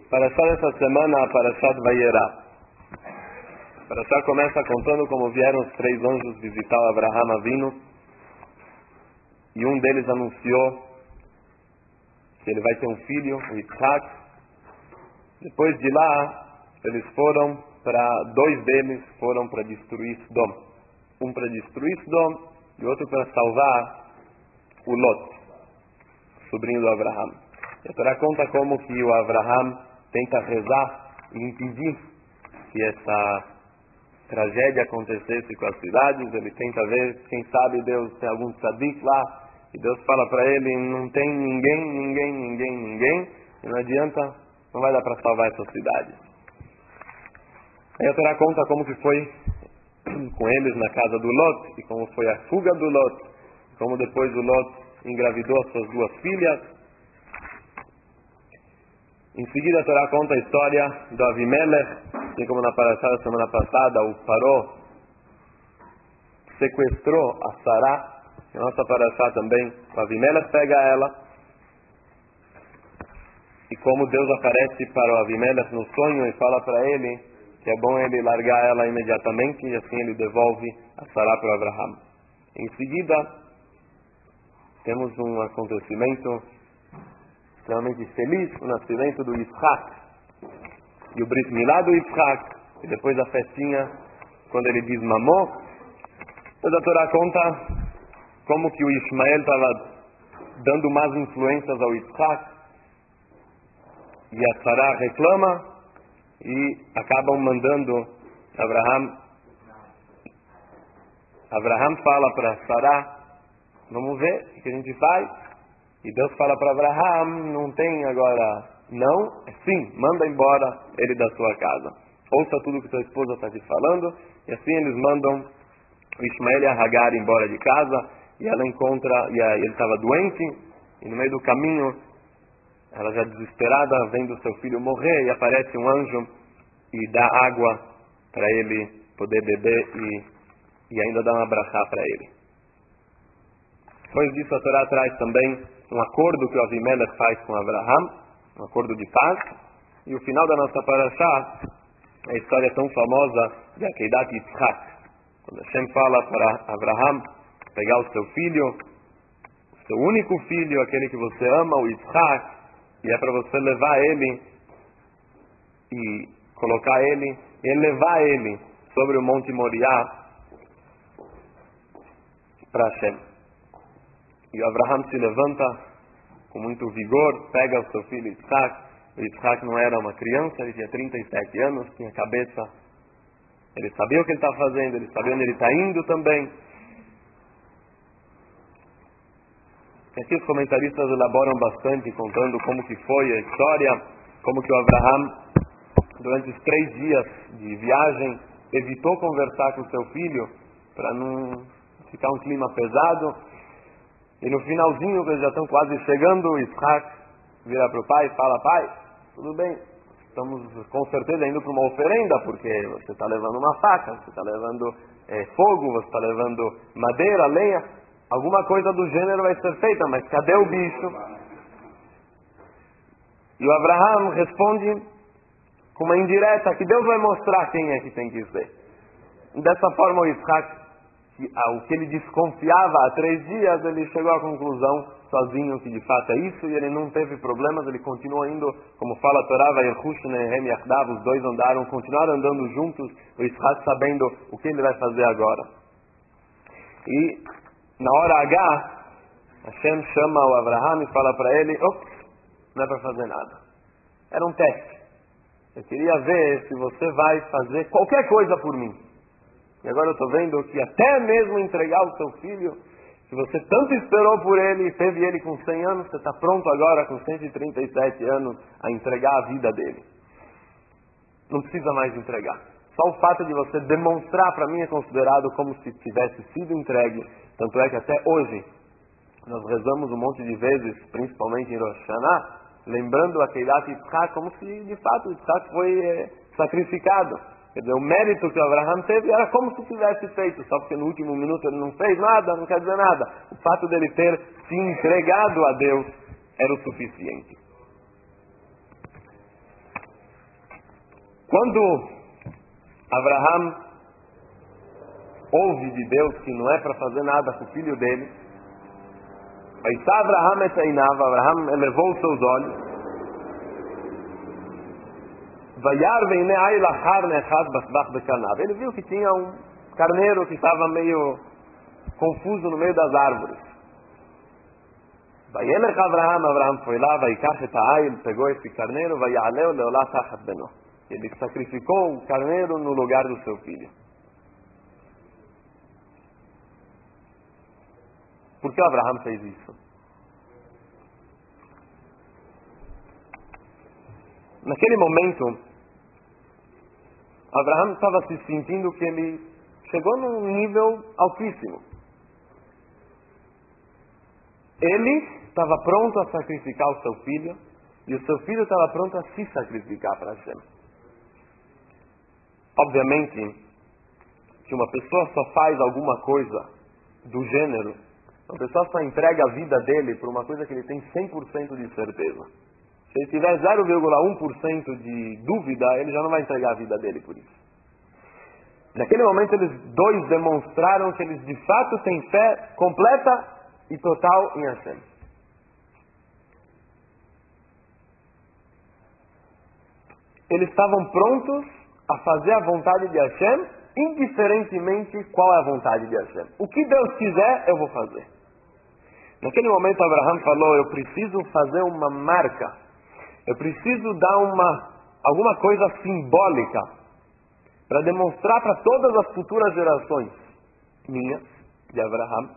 Parashá dessa semana, a Parashá de Vayera. A Parashá começa contando como vieram os 3 anjos visitar o Abraham Avinu, e um deles anunciou que ele vai ter um filho, o Yitzhak. Depois de lá, eles foram para, 2 deles foram para destruir Sodom. Um para destruir Sodom e outro para salvar o Lot, sobrinho do Abraham. E a Torá conta como que o Abraham tenta rezar e impedir que essa tragédia acontecesse com as cidades. Ele tenta ver, quem sabe Deus tem algum tzadik lá, e Deus fala para ele, não tem ninguém, e não adianta, não vai dar para salvar essas cidades. Aí a Torá conta como que foi com eles na casa do Lot, e como foi a fuga do Lot, como depois o Lot engravidou as suas 2 filhas. Em seguida a Torá conta a história do Avimelech, assim como na Parashá da semana passada, o Paró sequestrou a Sará. A nossa Parashá também, o Avimelech pega ela, e como Deus aparece para o Avimelech no sonho e fala para ele que é bom ele largar ela imediatamente, e assim ele devolve a Sará para o Abraham. Em seguida, temos um acontecimento extremamente feliz, o nascimento do Yitzhak e o Brit Milá do Yitzhak, e depois a festinha quando ele desmamou. Depois a Torá conta como que o Ismael estava dando más influências ao Yitzhak, e a Sará reclama e acabam mandando Abraham fala para Sará, vamos ver o que a gente faz. E Deus fala para Abraham, não tem agora não, é sim, manda embora ele da sua casa. Ouça tudo que sua esposa está te falando. E assim eles mandam o Ismael e a Hagar embora de casa, e ela encontra, ele estava doente, e no meio do caminho, ela já desesperada, vendo seu filho morrer, e aparece um anjo e dá água para ele poder beber e ainda dá um abraçar para ele. Depois disso a Torá traz também um acordo que o Avimelech faz com Abraham, um acordo de paz, e o final da nossa Parashá é a história tão famosa de Akeidat Yitzhak, quando Hashem fala para Abraham pegar o seu filho, o seu único filho, aquele que você ama, o Yitzhak, e é para você levar ele e colocar ele, e levar ele sobre o Monte Moriá para Hashem. E o Abraham se levanta com muito vigor, pega o seu filho Yitzhak. O Yitzhak não era uma criança, ele tinha 37 anos, tinha cabeça, ele sabia o que ele estava fazendo, ele sabia onde ele está indo também. Aqui os comentaristas elaboram bastante, contando como que foi a história, como que o Abraham, durante os 3 dias de viagem, evitou conversar com seu filho, para não ficar um clima pesado. E no finalzinho, que eles já estão quase chegando, o Yitzhak vira para o pai e fala, pai, tudo bem, estamos com certeza indo para uma oferenda, porque você está levando uma faca, você está levando fogo, você está levando madeira, lenha, alguma coisa do gênero vai ser feita, mas cadê o bicho? E o Abraham responde com uma indireta, que Deus vai mostrar quem é que tem que ser. E dessa forma o Yitzhak, o que ele desconfiava há 3 dias, ele chegou à conclusão sozinho que de fato é isso, e ele não teve problemas, ele continuou indo, como fala a Torá, os 2 andaram, continuaram andando juntos, o Yitzhak sabendo o que ele vai fazer agora. E na hora H, Hashem chama o Abraham e fala para ele, não é para fazer nada. Era um teste. Eu queria ver se você vai fazer qualquer coisa por mim. E agora eu estou vendo que até mesmo entregar o seu filho, que você tanto esperou por ele, teve ele com 100 anos, você está pronto agora com 137 anos a entregar a vida dele. Não precisa mais entregar. Só o fato de você demonstrar para mim é considerado como se tivesse sido entregue. Tanto é que até hoje nós rezamos um monte de vezes, principalmente em Rosh Hashanah, lembrando a Keidat Yitzhak como se de fato Yitzhak foi sacrificado. Quer dizer, o mérito que o Abraham teve era como se tivesse feito, só porque no último minuto ele não fez nada, não quer dizer nada. O fato dele ter se entregado a Deus era o suficiente. Quando Abraham ouve de Deus que não é para fazer nada com o filho dele, Abraham elevou os seus olhos, ele viu que tinha um carneiro que estava meio confuso no meio das árvores. Abraham foi lá, pegou esse carneiro, ele sacrificou o carneiro no lugar do seu filho. Por que Abraham fez isso? Naquele momento, Abraham estava se sentindo que ele chegou num nível altíssimo. Ele estava pronto a sacrificar o seu filho, e o seu filho estava pronto a se sacrificar para Hashem. Obviamente, que uma pessoa só faz alguma coisa do gênero, uma pessoa só entrega a vida dele por uma coisa que ele tem 100% de certeza. Se ele tiver 0,1% de dúvida, ele já não vai entregar a vida dele por isso. Naquele momento, eles dois demonstraram que eles de fato têm fé completa e total em Hashem. Eles estavam prontos a fazer a vontade de Hashem, indiferentemente qual é a vontade de Hashem. O que Deus quiser, eu vou fazer. Naquele momento, Abraham falou, eu preciso fazer uma marca, eu preciso dar alguma coisa simbólica para demonstrar para todas as futuras gerações minhas, de Abraham,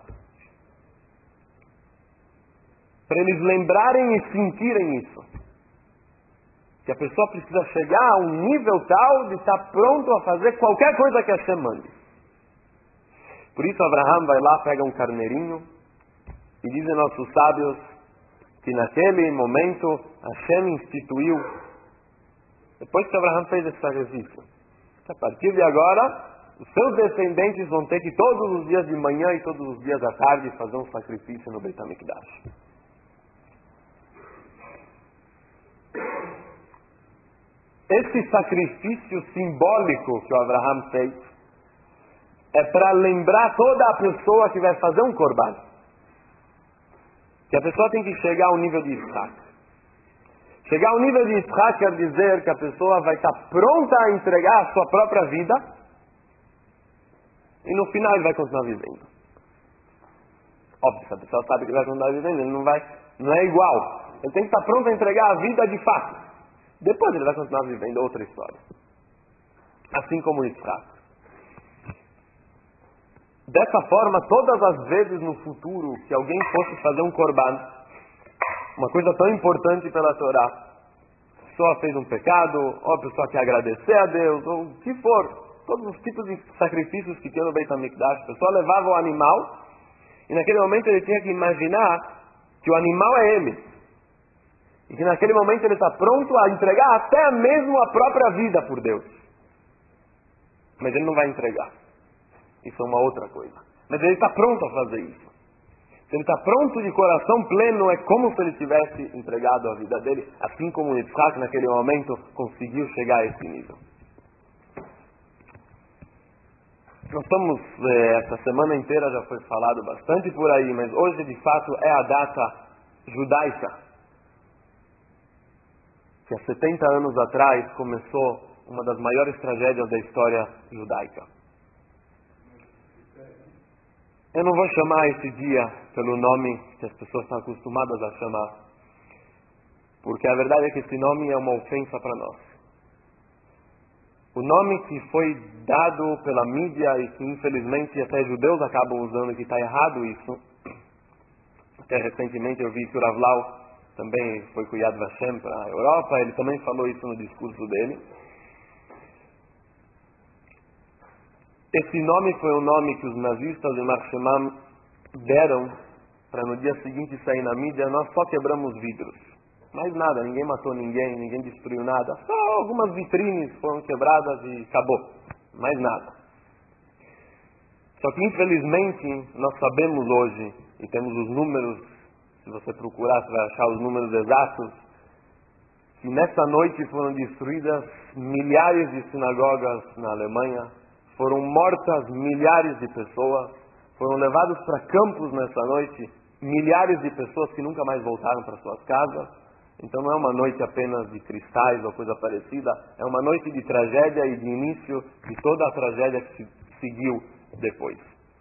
para eles lembrarem e sentirem isso. Que a pessoa precisa chegar a um nível tal de estar pronto a fazer qualquer coisa que Hashem mande. Por isso Abraham vai lá, pega um carneirinho, e dizem nossos sábios que naquele momento Hashem instituiu, depois que Abraham fez esse sacrifício, que a partir de agora os seus descendentes vão ter que todos os dias de manhã e todos os dias à tarde fazer um sacrifício no Beit HaMikdash. Esse sacrifício simbólico que o Abraham fez é para lembrar toda a pessoa que vai fazer um korban, que a pessoa tem que chegar ao nível de Yitzhak. Chegar ao nível de Yitzhak quer dizer que a pessoa vai estar pronta a entregar a sua própria vida e no final ele vai continuar vivendo. Óbvio, se a pessoa sabe que vai continuar vivendo, ele não é igual. Ele tem que estar pronto a entregar a vida de fato. Depois ele vai continuar vivendo outra história. Assim como Yitzhak. Dessa forma, todas as vezes no futuro que alguém fosse fazer um korban, uma coisa tão importante pela Torá, a pessoa fez um pecado, ou a pessoa quer agradecer a Deus, ou o que for, todos os tipos de sacrifícios que tinha no Beit HaMikdash, a pessoa levava o animal, e naquele momento ele tinha que imaginar que o animal é ele. E que naquele momento ele está pronto a entregar até mesmo a própria vida por Deus. Mas ele não vai entregar. Isso é uma outra coisa. Mas ele está pronto a fazer isso. Se ele está pronto de coração pleno, é como se ele tivesse entregado a vida dele, assim como Yitzhak naquele momento conseguiu chegar a esse nível. Nós estamos, essa semana inteira já foi falado bastante por aí, mas hoje de fato é a data judaica. Que há 70 anos atrás começou uma das maiores tragédias da história judaica. Eu não vou chamar esse dia pelo nome que as pessoas estão acostumadas a chamar, porque a verdade é que esse nome é uma ofensa para nós. O nome que foi dado pela mídia e que infelizmente até judeus acabam usando, que está errado isso. Até recentemente eu vi que o Rav Lau também foi com Yad Vashem para a Europa, ele também falou isso no discurso dele. Esse nome foi um nome que os nazistas de Marshemam deram para no dia seguinte sair na mídia, nós só quebramos vidros. Mais nada, ninguém matou ninguém, ninguém destruiu nada. Só algumas vitrines foram quebradas e acabou. Mais nada. Só que infelizmente nós sabemos hoje, e temos os números, se você procurar você vai achar os números exatos, que nessa noite foram destruídas milhares de sinagogas na Alemanha, foram mortas milhares de pessoas, foram levados para campos nessa noite milhares de pessoas que nunca mais voltaram para suas casas. Então não é uma noite apenas de cristais ou coisa parecida, é uma noite de tragédia e de início de toda a tragédia que se seguiu depois.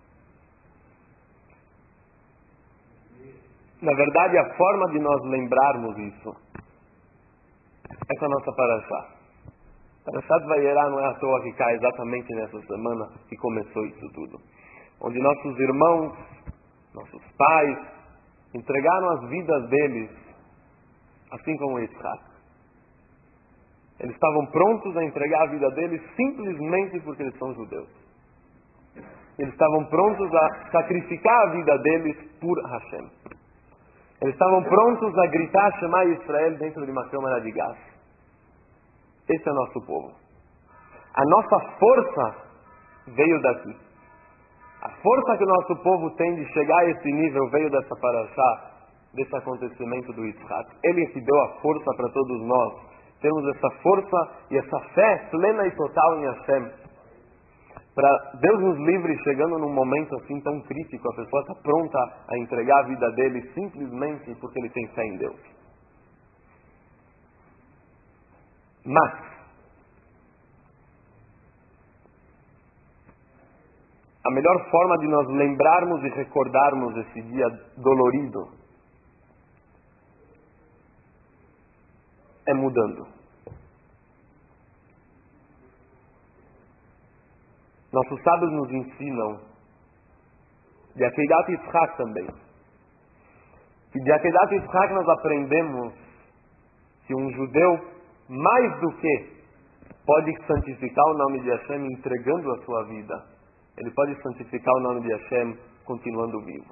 Na verdade, a forma de nós lembrarmos isso é com a nossa paraxá. Parashat Vayera não é à toa que cai exatamente nessa semana que começou isso tudo. Onde nossos irmãos, nossos pais, entregaram as vidas deles, assim como Yitzhak. Eles estavam prontos a entregar a vida deles simplesmente porque eles são judeus. Eles estavam prontos a sacrificar a vida deles por Hashem. Eles estavam prontos a gritar Shema Yisrael dentro de uma câmara de gás. Esse é o nosso povo. A nossa força veio daqui. A força que o nosso povo tem de chegar a esse nível veio dessa paraxá, desse acontecimento do Yitzhak. Ele que deu a força para todos nós. Temos essa força e essa fé plena e total em Hashem. Para Deus nos livre, chegando num momento assim tão crítico, a pessoa está pronta a entregar a vida dele simplesmente porque ele tem fé em Deus. Mas a melhor forma de nós lembrarmos e recordarmos esse dia dolorido é mudando. Nossos sábios nos ensinam, de Akedat Yitzhak também, que de Akedat Yitzhak nós aprendemos que um judeu, mais do que pode santificar o nome de Hashem entregando a sua vida, ele pode santificar o nome de Hashem continuando vivo.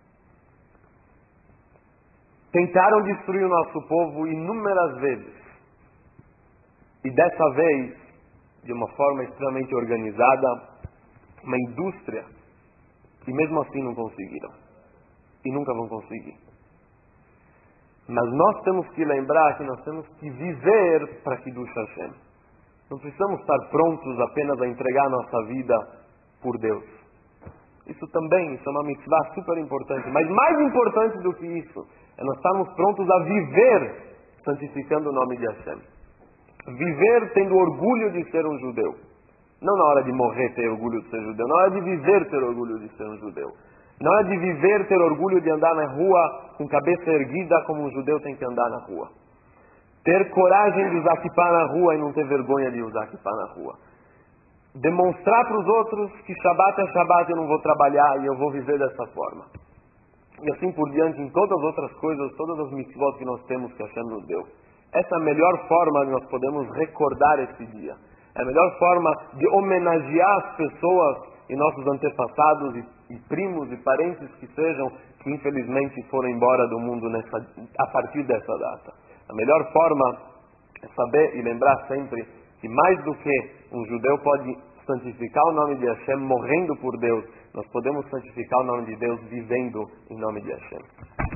Tentaram destruir o nosso povo inúmeras vezes. E dessa vez, de uma forma extremamente organizada, uma indústria, e mesmo assim não conseguiram. E nunca vão conseguir. Mas nós temos que lembrar que nós temos que viver para Kiddush Hashem. Não precisamos estar prontos apenas a entregar a nossa vida por Deus. Isso também, isso é uma mitzvah super importante. Mas mais importante do que isso, é nós estarmos prontos a viver santificando o nome de Hashem. Viver tendo orgulho de ser um judeu. Não na hora de morrer ter orgulho de ser judeu. Na hora de viver ter orgulho de ser um judeu. Na hora de viver ter orgulho de andar na rua com cabeça erguida como um judeu tem que andar na rua. Ter coragem de usar kippah na rua e não ter vergonha de usar kippah na rua. Demonstrar para os outros que Shabbat é Shabbat, eu não vou trabalhar e eu vou viver dessa forma. E assim por diante em todas as outras coisas, todas as mitzvot que nós temos que Hashem nos deu. Essa é a melhor forma de nós podemos recordar esse dia. É a melhor forma de homenagear as pessoas e nossos antepassados e primos e parentes que sejam, que infelizmente foram embora do mundo a partir dessa data. A melhor forma é saber e lembrar sempre que mais do que um judeu pode santificar o nome de Hashem morrendo por Deus, nós podemos santificar o nome de Deus vivendo em nome de Hashem.